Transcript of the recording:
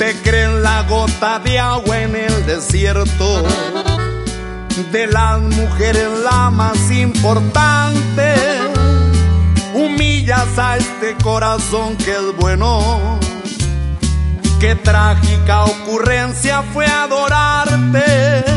Te creen la gota de agua en el desierto, de las mujeres la más importante. Humillas a este corazón que es bueno. Qué trágica ocurrencia fue adorarte.